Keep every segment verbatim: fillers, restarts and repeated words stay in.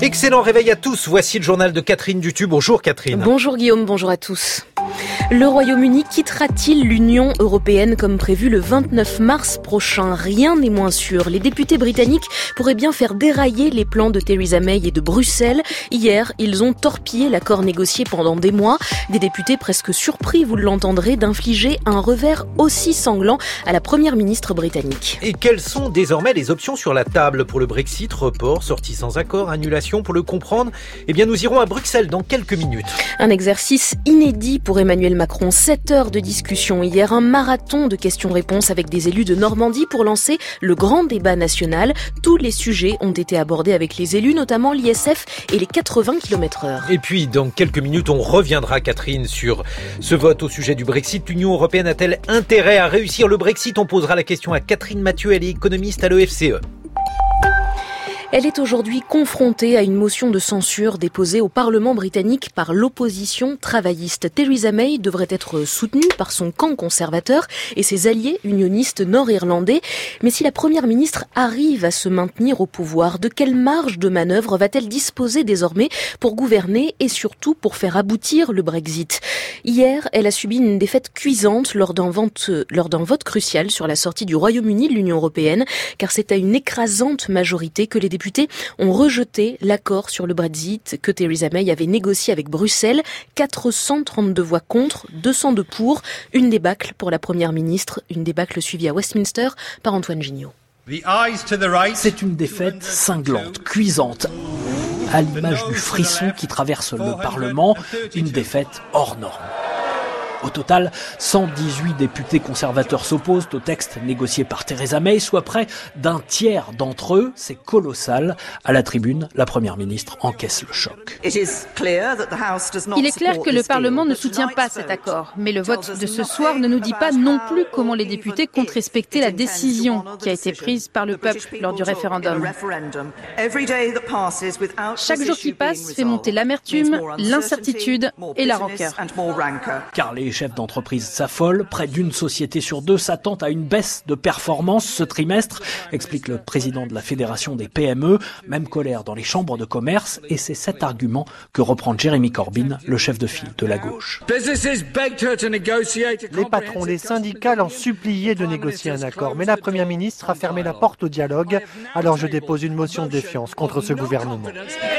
Excellent réveil à tous. Voici le journal de Catherine Dutu. Bonjour Catherine. Bonjour Guillaume, bonjour à tous. Le Royaume-Uni quittera-t-il l'Union européenne comme prévu le vingt-neuf mars prochain? Rien n'est moins sûr. Les députés britanniques pourraient bien faire dérailler les plans de Theresa May et de Bruxelles. Hier, ils ont torpillé l'accord négocié pendant des mois. Des députés presque surpris, vous l'entendrez, d'infliger un revers aussi sanglant à la première ministre britannique. Et quelles sont désormais les options sur la table pour le Brexit? Report, sortie sans accord, annulation? Pour le comprendre, eh bien nous irons à Bruxelles dans quelques minutes. Un exercice inédit pour Emmanuel Macron. Sept heures de discussion hier, un marathon de questions-réponses avec des élus de Normandie pour lancer le grand débat national. Tous les sujets ont été abordés avec les élus, notamment l'I S F et les quatre-vingts kilomètres heure. Et puis, dans quelques minutes, on reviendra, Catherine, sur ce vote au sujet du Brexit. L'Union européenne a-t-elle intérêt à réussir le Brexit? On posera la question à Catherine Mathieu, elle est économiste à l'E F C E. Elle est aujourd'hui confrontée à une motion de censure déposée au Parlement britannique par l'opposition travailliste. Theresa May devrait être soutenue par son camp conservateur et ses alliés unionistes nord-irlandais. Mais si la première ministre arrive à se maintenir au pouvoir, de quelle marge de manœuvre va-t-elle disposer désormais pour gouverner et surtout pour faire aboutir le Brexit? Hier, elle a subi une défaite cuisante lors d'un vote, lors d'un vote crucial sur la sortie du Royaume-Uni de l'Union européenne, car c'est à une écrasante majorité que les députés ont rejeté l'accord sur le Brexit que Theresa May avait négocié avec Bruxelles. quatre cent trente-deux voix contre, deux cent deux pour. Une débâcle pour la première ministre, une débâcle suivie à Westminster par Antoine Gignot. C'est une défaite cinglante, cuisante, à l'image du frisson qui traverse le Parlement, une défaite hors norme. Au total, cent dix-huit députés conservateurs s'opposent au texte négocié par Theresa May, soit près d'un tiers d'entre eux. C'est colossal. À la tribune, la première ministre encaisse le choc. Il est clair que le Parlement ne soutient pas cet accord, mais le vote de ce soir ne nous dit pas non plus comment les députés comptent respecter la décision qui a été prise par le peuple lors du référendum. Chaque jour qui passe fait monter l'amertume, l'incertitude et la rancœur. Car les chefs d'entreprise s'affolent. Près d'une société sur deux s'attend à une baisse de performance ce trimestre, explique le président de la Fédération des P M E. Même colère dans les chambres de commerce, et c'est cet argument que reprend Jeremy Corbyn, le chef de file de la gauche. Les patrons, les syndicats l'ont supplié de négocier un accord, mais la première ministre a fermé la porte au dialogue. Alors je dépose une motion de défiance contre ce gouvernement.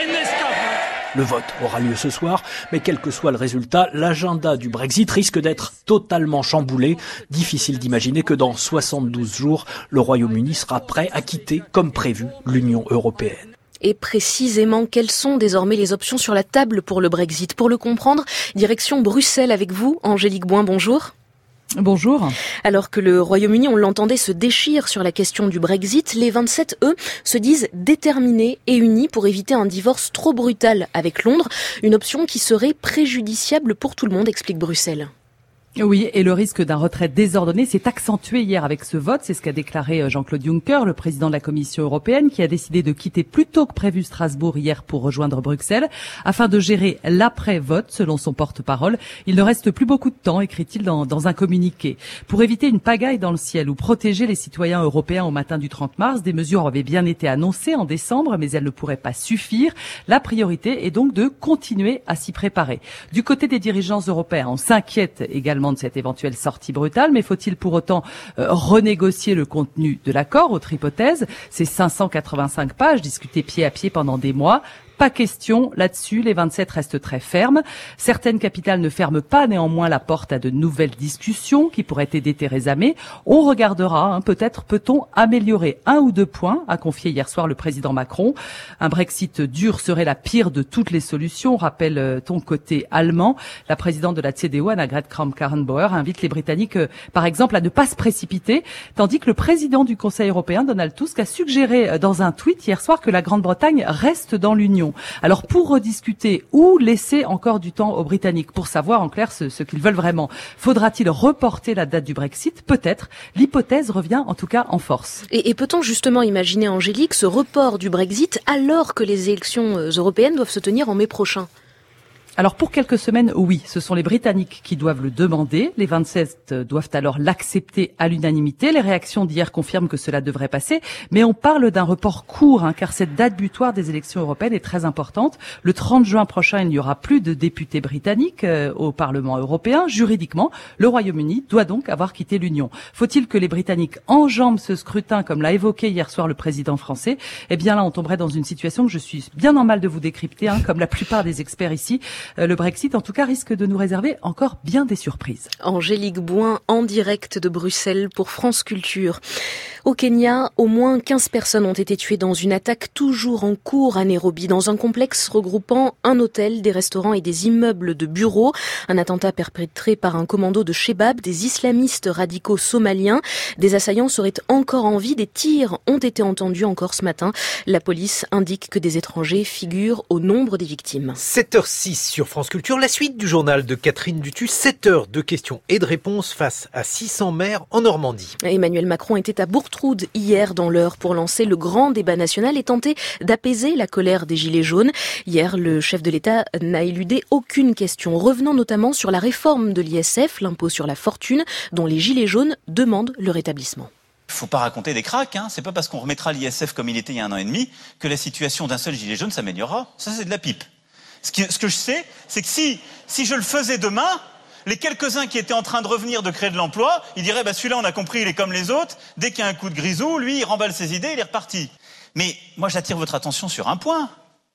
Le vote aura lieu ce soir, mais quel que soit le résultat, l'agenda du Brexit risque d'être totalement chamboulé. Difficile d'imaginer que dans soixante-douze jours, le Royaume-Uni sera prêt à quitter, comme prévu, l'Union européenne. Et précisément, quelles sont désormais les options sur la table pour le Brexit? Pour le comprendre, direction Bruxelles avec vous, Angélique Boin, bonjour. Bonjour. Alors que le Royaume-Uni, on l'entendait, se déchire sur la question du Brexit, les vingt-sept, eux, se disent déterminés et unis pour éviter un divorce trop brutal avec Londres, une option qui serait préjudiciable pour tout le monde, explique Bruxelles. Oui, et le risque d'un retrait désordonné s'est accentué hier avec ce vote. C'est ce qu'a déclaré Jean-Claude Juncker, le président de la Commission européenne, qui a décidé de quitter plus tôt que prévu Strasbourg hier pour rejoindre Bruxelles, afin de gérer l'après-vote, selon son porte-parole. Il ne reste plus beaucoup de temps, écrit-il dans, dans un communiqué. Pour éviter une pagaille dans le ciel ou protéger les citoyens européens au matin du trente mars, des mesures avaient bien été annoncées en décembre, mais elles ne pourraient pas suffire. La priorité est donc de continuer à s'y préparer. Du côté des dirigeants européens, on s'inquiète également de cette éventuelle sortie brutale, mais faut-il pour autant euh, renégocier le contenu de l'accord? Autre hypothèse, ces cinq cent quatre-vingt-cinq pages discutées pied à pied pendant des mois. Pas question là-dessus, les vingt-sept restent très fermes. Certaines capitales ne ferment pas néanmoins la porte à de nouvelles discussions qui pourraient aider Theresa May. On regardera, hein, peut-être peut-on améliorer un ou deux points, a confié hier soir le président Macron. Un Brexit dur serait la pire de toutes les solutions, rappelle-t-on côté allemand. La présidente de la C D U, Annegret Kramp-Karrenbauer, invite les Britanniques, euh, par exemple, à ne pas se précipiter, tandis que le président du Conseil européen, Donald Tusk, a suggéré euh, dans un tweet hier soir que la Grande-Bretagne reste dans l'Union. Alors pour rediscuter ou laisser encore du temps aux Britanniques pour savoir en clair ce, ce qu'ils veulent vraiment, faudra-t-il reporter la date du Brexit? Peut-être. L'hypothèse revient en tout cas en force. Et, et peut-on justement imaginer, Angélique, ce report du Brexit alors que les élections européennes doivent se tenir en mai prochain? Alors pour quelques semaines, oui, ce sont les Britanniques qui doivent le demander. Les vingt-sept doivent alors l'accepter à l'unanimité. Les réactions d'hier confirment que cela devrait passer, mais on parle d'un report court, hein, car cette date butoir des élections européennes est très importante. Le trente juin prochain, il n'y aura plus de députés britanniques euh, au Parlement européen. Juridiquement, le Royaume-Uni doit donc avoir quitté l'Union. Faut-il que les Britanniques enjambent ce scrutin, comme l'a évoqué hier soir le président français? Eh bien là, on tomberait dans une situation que je suis bien en mal de vous décrypter, hein, comme la plupart des experts ici. Le Brexit, en tout cas, risque de nous réserver encore bien des surprises. Angélique Bouin, en direct de Bruxelles pour France Culture. Au Kenya, au moins quinze personnes ont été tuées dans une attaque toujours en cours à Nairobi, dans un complexe regroupant un hôtel, des restaurants et des immeubles de bureaux. Un attentat perpétré par un commando de Shebab, des islamistes radicaux somaliens. Des assaillants seraient encore en vie. Des tirs ont été entendus encore ce matin. La police indique que des étrangers figurent au nombre des victimes. sept heures six sur France Culture, la suite du journal de Catherine Dutu, sept heures de questions et de réponses face à six cents maires en Normandie. Emmanuel Macron était à Bourgtroude hier dans l'heure pour lancer le grand débat national et tenter d'apaiser la colère des Gilets jaunes. Hier, le chef de l'État n'a éludé aucune question, revenant notamment sur la réforme de l'I S F, l'impôt sur la fortune, dont les Gilets jaunes demandent le rétablissement. Il ne faut pas raconter des cracks, hein. C'est pas parce qu'on remettra l'I S F comme il était il y a un an et demi que la situation d'un seul gilet jaune s'améliorera. Ça, c'est de la pipe. Ce, qui, ce que je sais, c'est que si, si je le faisais demain, les quelques-uns qui étaient en train de revenir de créer de l'emploi, ils diraient bah, « celui-là, on a compris, il est comme les autres. Dès qu'il y a un coup de grisou, lui, il remballe ses idées, il est reparti. » Mais moi, j'attire votre attention sur un point.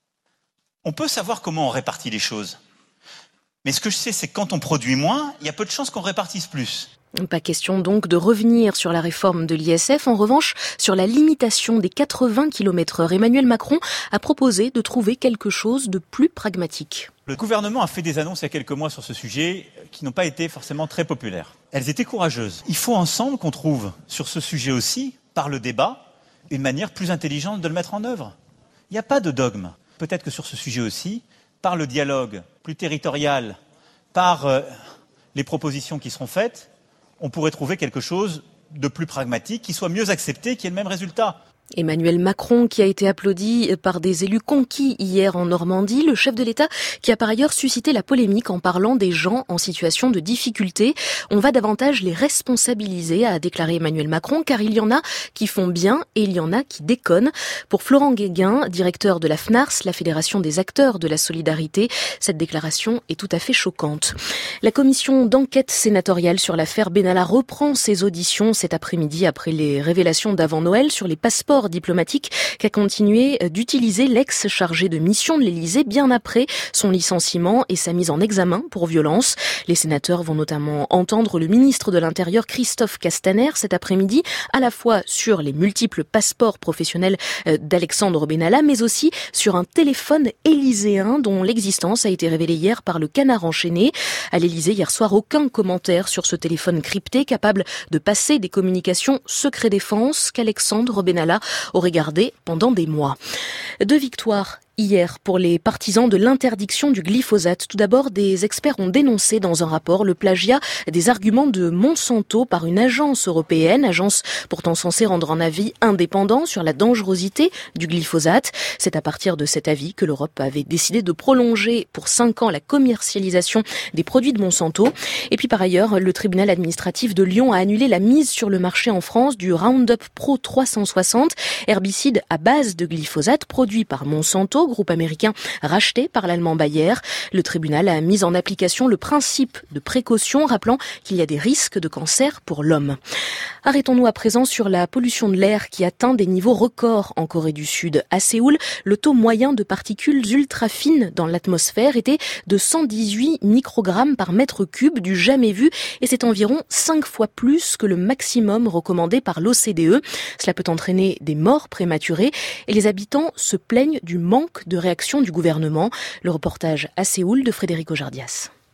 On peut savoir comment on répartit les choses. Mais ce que je sais, c'est que quand on produit moins, il y a peu de chances qu'on répartisse plus. Pas question donc de revenir sur la réforme de l'I S F. En revanche, sur la limitation des quatre-vingts kilomètres heure, Emmanuel Macron a proposé de trouver quelque chose de plus pragmatique. Le gouvernement a fait des annonces il y a quelques mois sur ce sujet qui n'ont pas été forcément très populaires. Elles étaient courageuses. Il faut ensemble qu'on trouve sur ce sujet aussi, par le débat, une manière plus intelligente de le mettre en œuvre. Il n'y a pas de dogme. Peut-être que sur ce sujet aussi, par le dialogue plus territorial, par euh, les propositions qui seront faites, on pourrait trouver quelque chose de plus pragmatique, qui soit mieux accepté, qui ait le même résultat. Emmanuel Macron, qui a été applaudi par des élus conquis hier en Normandie, le chef de l'État qui a par ailleurs suscité la polémique en parlant des gens en situation de difficulté. On va davantage les responsabiliser, a déclaré Emmanuel Macron, car il y en a qui font bien et il y en a qui déconnent. Pour Florent Guéguin, directeur de la FNARS, la Fédération des acteurs de la solidarité, cette déclaration est tout à fait choquante. La commission d'enquête sénatoriale sur l'affaire Benalla reprend ses auditions cet après-midi après les révélations d'avant Noël sur les passeports diplomatique qu'a continué d'utiliser l'ex-chargé de mission de l'Élysée bien après son licenciement et sa mise en examen pour violence. Les sénateurs vont notamment entendre le ministre de l'Intérieur Christophe Castaner cet après-midi, à la fois sur les multiples passeports professionnels d'Alexandre Benalla, mais aussi sur un téléphone élyséen dont l'existence a été révélée hier par le Canard enchaîné. À l'Élysée, hier soir, aucun commentaire sur ce téléphone crypté capable de passer des communications secret défense qu'Alexandre Benalla aurait gardé pendant des mois. Deux victoires hier pour les partisans de l'interdiction du glyphosate. Tout d'abord, des experts ont dénoncé dans un rapport le plagiat des arguments de Monsanto par une agence européenne, agence pourtant censée rendre un avis indépendant sur la dangerosité du glyphosate. C'est à partir de cet avis que l'Europe avait décidé de prolonger pour cinq ans la commercialisation des produits de Monsanto. Et puis par ailleurs, le tribunal administratif de Lyon a annulé la mise sur le marché en France du Roundup Pro trois cent soixante, herbicide à base de glyphosate produit par Monsanto, groupe américain racheté par l'allemand Bayer. Le tribunal a mis en application le principe de précaution, rappelant qu'il y a des risques de cancer pour l'homme. Arrêtons-nous à présent sur la pollution de l'air qui atteint des niveaux records en Corée du Sud. À Séoul, le taux moyen de particules ultra fines dans l'atmosphère était de cent dix-huit microgrammes par mètre cube, du jamais vu, et c'est environ cinq fois plus que le maximum recommandé par l'O C D E. Cela peut entraîner des morts prématurées et les habitants se plaignent du manque de réaction du gouvernement. Le reportage à Séoul de Frédéric Ojardias.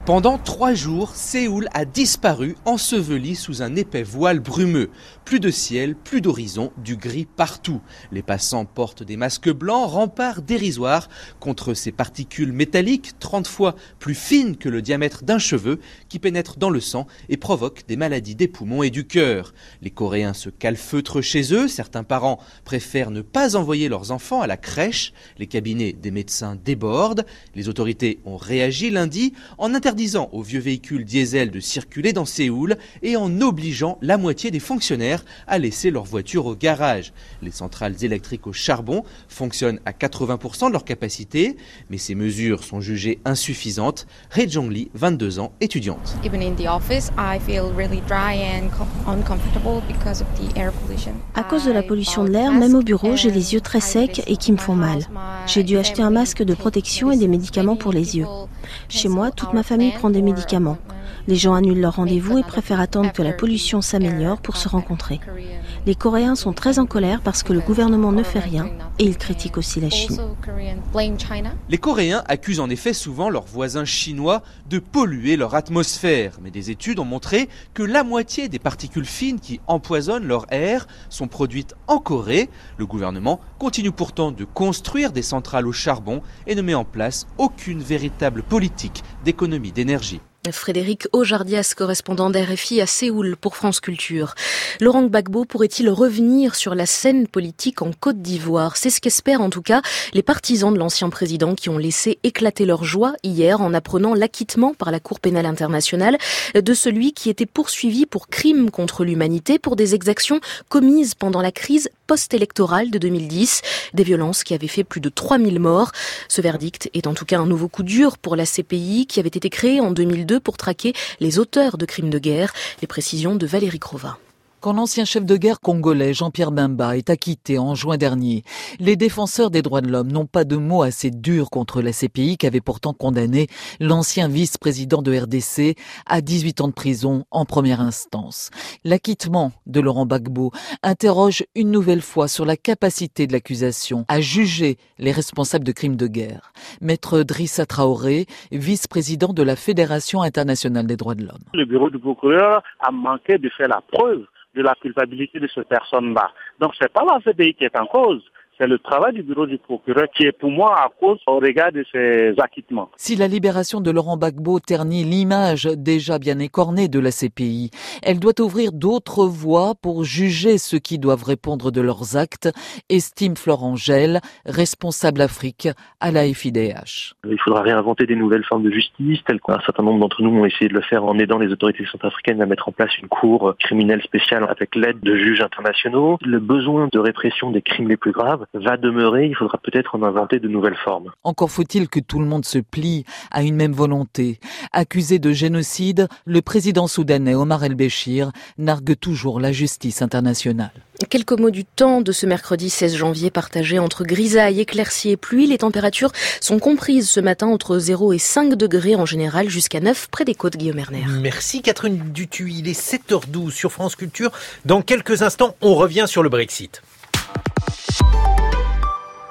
Pendant trois jours, Séoul a disparu, enseveli sous un épais voile brumeux. Plus de ciel, plus d'horizon, du gris partout. Les passants portent des masques blancs, remparts dérisoires contre ces particules métalliques trente fois plus fines que le diamètre d'un cheveu qui pénètrent dans le sang et provoquent des maladies des poumons et du cœur. Les Coréens se calfeutrent chez eux, certains parents préfèrent ne pas envoyer leurs enfants à la crèche, les cabinets des médecins débordent. Les autorités ont réagi lundi en interdisant interdisant aux vieux véhicules diesel de circuler dans Séoul et en obligeant la moitié des fonctionnaires à laisser leur voiture au garage. Les centrales électriques au charbon fonctionnent à quatre-vingts pour cent de leur capacité, mais ces mesures sont jugées insuffisantes. Rae Jong-lee, vingt-deux ans, étudiante. À cause de la pollution de l'air, même au bureau, j'ai les yeux très secs et qui me font mal. J'ai dû acheter un masque de protection et des médicaments pour les yeux. Chez moi, toute ma famille prend des médicaments. Les gens annulent leurs rendez-vous et préfèrent attendre que la pollution s'améliore pour se rencontrer. Les Coréens sont très en colère parce que le gouvernement ne fait rien et ils critiquent aussi la Chine. Les Coréens accusent en effet souvent leurs voisins chinois de polluer leur atmosphère. Mais des études ont montré que la moitié des particules fines qui empoisonnent leur air sont produites en Corée. Le gouvernement continue pourtant de construire des centrales au charbon et ne met en place aucune véritable politique d'économie d'énergie. Frédéric Ojardias, correspondant d'R F I à Séoul pour France Culture. Laurent Gbagbo pourrait-il revenir sur la scène politique en Côte d'Ivoire? C'est ce qu'espèrent en tout cas les partisans de l'ancien président qui ont laissé éclater leur joie hier en apprenant l'acquittement par la Cour pénale internationale de celui qui était poursuivi pour crimes contre l'humanité pour des exactions commises pendant la crise post-électorale de deux mille dix, des violences qui avaient fait plus de trois mille morts. Ce verdict est en tout cas un nouveau coup dur pour la C P I qui avait été créée en deux mille deux pour traquer les auteurs de crimes de guerre. Les précisions de Valérie Crova. Quand l'ancien chef de guerre congolais Jean-Pierre Bemba est acquitté en juin dernier, les défenseurs des droits de l'homme n'ont pas de mots assez durs contre la C P I qui avait pourtant condamné l'ancien vice-président de R D C à dix-huit ans de prison en première instance. L'acquittement de Laurent Gbagbo interroge une nouvelle fois sur la capacité de l'accusation à juger les responsables de crimes de guerre. Maître Drissa Traoré, vice-président de la Fédération internationale des droits de l'homme. Le bureau du procureur a manqué de faire la preuve de la culpabilité de cette personne-là. Donc c'est pas la C P I qui est en cause. C'est le travail du bureau du procureur qui est pour moi à cause au regard de ses acquittements. Si la libération de Laurent Gbagbo ternit l'image déjà bien écornée de la C P I, elle doit ouvrir d'autres voies pour juger ceux qui doivent répondre de leurs actes, estime Florent Gel, responsable Afrique à la F I D H. Il faudra réinventer des nouvelles formes de justice, telles qu'un certain nombre d'entre nous ont essayé de le faire en aidant les autorités centrafricaines à mettre en place une cour criminelle spéciale avec l'aide de juges internationaux. Le besoin de répression des crimes les plus graves va demeurer, il faudra peut-être en inventer de nouvelles formes. Encore faut-il que tout le monde se plie à une même volonté. Accusé de génocide, le président soudanais Omar el-Béchir nargue toujours la justice internationale. Quelques mots du temps de ce mercredi seize janvier partagé entre grisaille, éclaircie et pluie. Les températures sont comprises ce matin entre zéro et cinq degrés en général jusqu'à neuf près des côtes, Guillaume Erner. Merci Catherine Dutuy, il est sept heures douze sur France Culture. Dans quelques instants, on revient sur le Brexit.